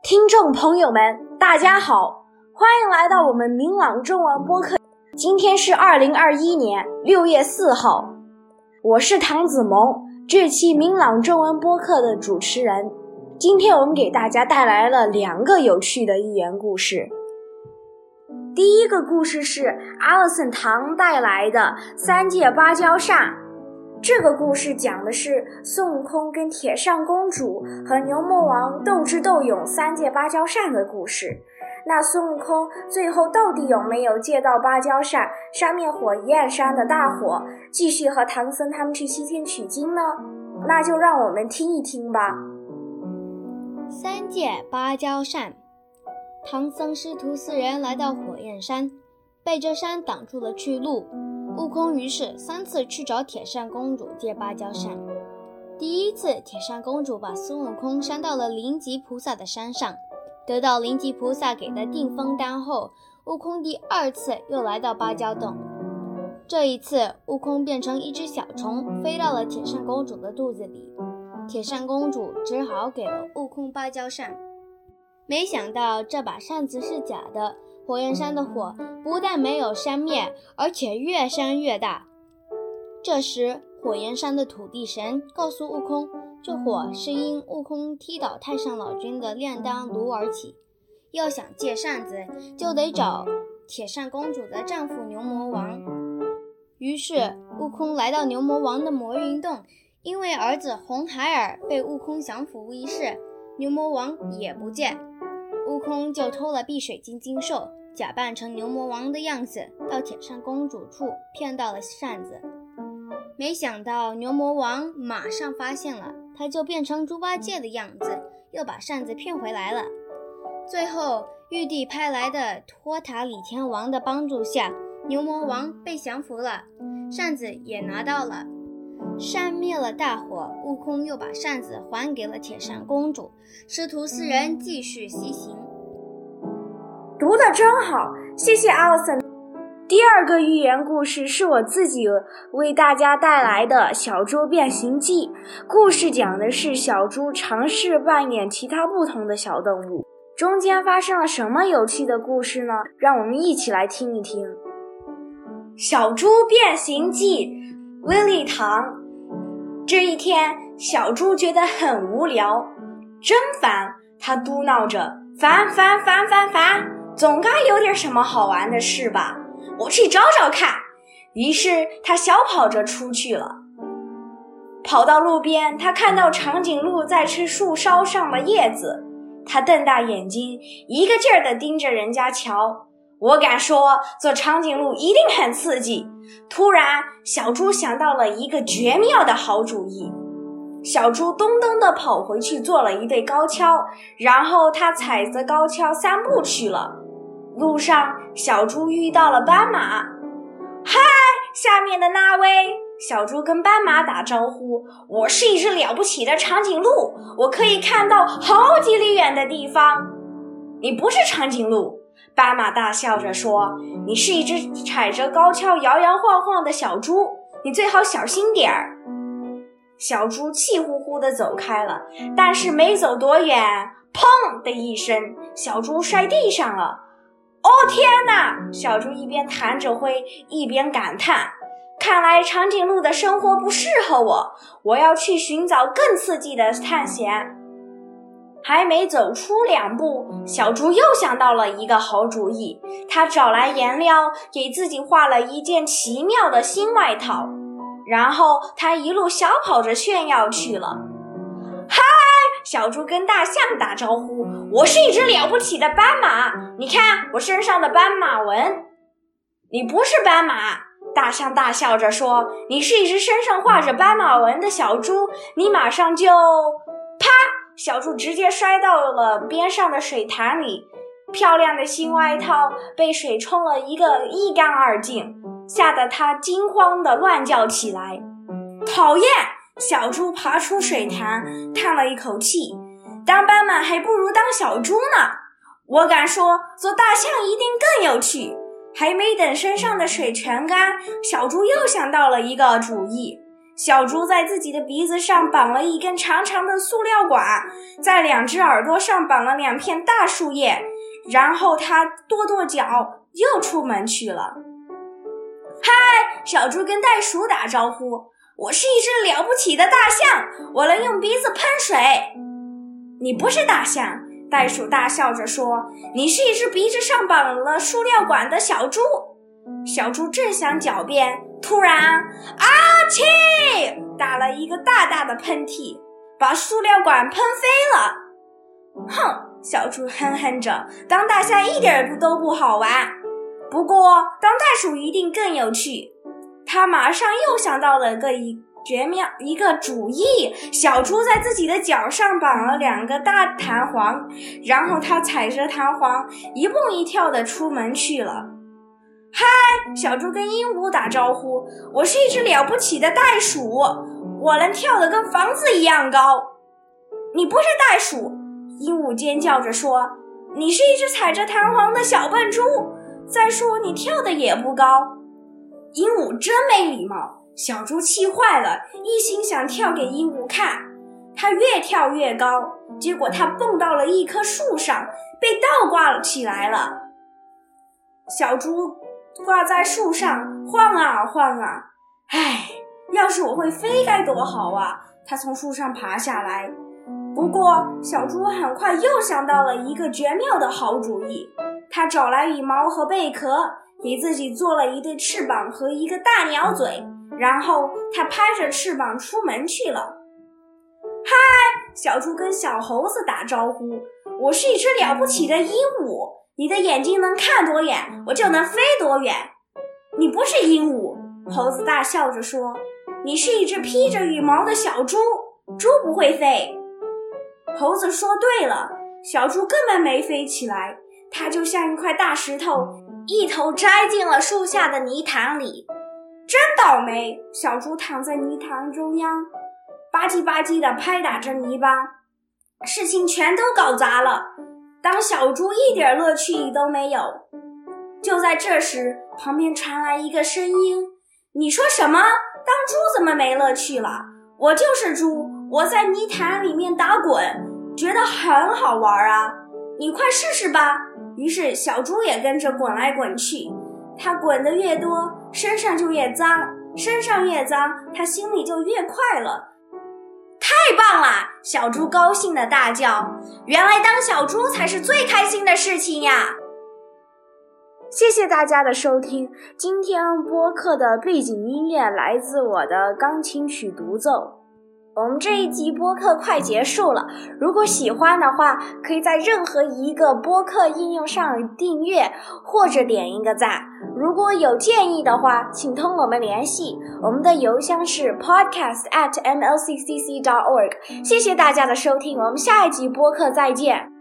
听众朋友们，大家好，欢迎来到我们明朗中文播客。今天是2021年6月4号，我是唐子萌，这期明朗中文播客的主持人。今天我们给大家带来了2个有趣的寓言故事。第一个故事是 Alison 唐带来的3借芭蕉扇。这个故事讲的是孙悟空跟铁扇公主和牛魔王斗智斗勇3借芭蕉扇的故事。那孙悟空最后到底有没有借到芭蕉扇，扇灭火焰山的大火，继续和唐僧他们去西天取经呢？那就让我们听一听吧。 3借芭蕉扇。唐僧师徒4人来到火焰山，被这山挡住了去路。悟空于是3次去找铁扇公主借芭蕉扇。第一次，铁扇公主把孙悟空扇到了灵吉菩萨的山上，得到灵吉菩萨给的定风丹后，悟空第2次又来到芭蕉洞。这一次，悟空变成一只小虫，飞到了铁扇公主的肚子里。铁扇公主只好给了悟空芭蕉扇。没想到这把扇子是假的，火焰山的火不但没有扇灭，而且越扇越大。这时，火焰山的土地神告诉悟空，这火是因悟空踢倒太上老君的炼丹炉而起。要想借扇子，就得找铁扇公主的丈夫牛魔王。于是，悟空来到牛魔王的魔云洞，因为儿子红孩儿被悟空降服一事，牛魔王也不见。悟空就偷了碧水晶晶兽，假扮成牛魔王的样子，到铁扇公主处骗到了扇子。没想到牛魔王马上发现了，他就变成猪八戒的样子，又把扇子骗回来了。最后，玉帝派来的托塔李天王的帮助下，牛魔王被降服了，扇子也拿到了。扇灭了大火，悟空又把扇子还给了铁扇公主，师徒4人继续西行。 读得真好，谢谢 Alison。 第2个寓言故事是我自己为大家带来的《小猪变形记》。故事讲的是小猪尝试扮演其他不同的小动物，中间发生了什么有趣的故事呢？让我们一起来听一听。小猪变形记，威利唐。这一天，小猪觉得很无聊，真烦，他嘟囔着，烦，总该有点什么好玩的事吧，我去找找看。于是他小跑着出去了。跑到路边，他看到长颈鹿在吃树梢上的叶子，他瞪大眼睛，一个劲儿地盯着人家瞧。我敢说，做长颈鹿一定很刺激。突然，小猪想到了一个绝妙的好主意。小猪咚咚地跑回去做了一对高跷，然后他踩着高跷散步去了。路上，小猪遇到了斑马。嗨，下面的那位！小猪跟斑马打招呼，我是一只了不起的长颈鹿，我可以看到好几里远的地方。你不是长颈鹿，斑马大笑着说，你是一只踩着高跷摇摇晃晃的小猪，你最好小心点儿。小猪气呼呼地走开了，但是没走多远，砰的一声，小猪摔地上了。哦天哪！小猪一边弹着灰，一边感叹，看来长颈鹿的生活不适合我，我要去寻找更刺激的探险。还没走出2步，小猪又想到了一个好主意，他找来颜料，给自己画了一件奇妙的新外套，然后他一路小跑着炫耀去了。嗨！小猪跟大象打招呼，我是一只了不起的斑马，你看我身上的斑马纹。你不是斑马，大象大笑着说，你是一只身上画着斑马纹的小猪，你马上就……啪！小猪直接摔到了边上的水潭里，漂亮的新外套被水冲了一个一干二净，吓得他惊慌地乱叫起来。讨厌！小猪爬出水潭，叹了一口气，当斑马还不如当小猪呢。我敢说，做大象一定更有趣。还没等身上的水全干，小猪又想到了一个主意。 小猪在自己的鼻子上绑了一根长长的塑料管，在2只耳朵上绑了2片大树叶，然后他跺跺脚又出门去了。嗨，小猪跟袋鼠打招呼，我是一只了不起的大象，我能用鼻子喷水。你不是大象，袋鼠大笑着说，你是一只鼻子上绑了塑料管的小猪。小猪正想狡辩，突然啊嚏，打了一个大大的喷嚏，把塑料管喷飞了。哼，小猪哼哼着，当大象一点都不好玩，不过当袋鼠一定更有趣。他马上又想到了一个主意，小猪在自己的脚上绑了2个大弹簧，然后他踩着弹簧一蹦一跳地出门去了。嗨，小猪跟鹦鹉打招呼，我是一只了不起的袋鼠，我能跳得跟房子一样高。你不是袋鼠，鹦鹉尖叫着说，你是一只踩着弹簧的小笨猪，再说你跳得也不高。鹦鹉真没礼貌，小猪气坏了，一心想跳给鹦鹉看。它越跳越高，结果它蹦到了一棵树上，被倒挂起来了。小猪挂在树上晃啊晃啊，唉，要是我会飞该多好啊！它从树上爬下来。不过小猪很快又想到了一个绝妙的好主意，它找来羽毛和贝壳，给自己做了一对翅膀和一个大鸟嘴，然后它拍着翅膀出门去了。嗨，小猪跟小猴子打招呼，我是一只了不起的鹦鹉，你的眼睛能看多远，我就能飞多远。你不是鹦鹉，猴子大笑着说，你是一只披着羽毛的小猪，猪不会飞。猴子说对了，小猪根本没飞起来，它就像一块大石头，一头栽进了树下的泥潭里。真倒霉，小猪躺在泥潭中央，吧唧吧唧地拍打着泥巴，事情全都搞砸了。当小猪一点乐趣都没有。就在这时，旁边传来一个声音，你说什么？当猪怎么没乐趣了？我就是猪，我在泥潭里面打滚，觉得很好玩啊，你快试试吧。于是小猪也跟着滚来滚去，它滚得越多，身上就越脏，身上越脏，它心里就越快乐。太棒了！小猪高兴地大叫，原来当小猪才是最开心的事情呀！谢谢大家的收听，今天播客的背景音乐来自我的钢琴曲独奏。我们这一集播客快结束了，如果喜欢的话，可以在任何一个播客应用上订阅或者点一个赞。如果有建议的话，请同我们联系，我们的邮箱是 podcast@mlccc.org。谢谢大家的收听，我们下一集播客再见。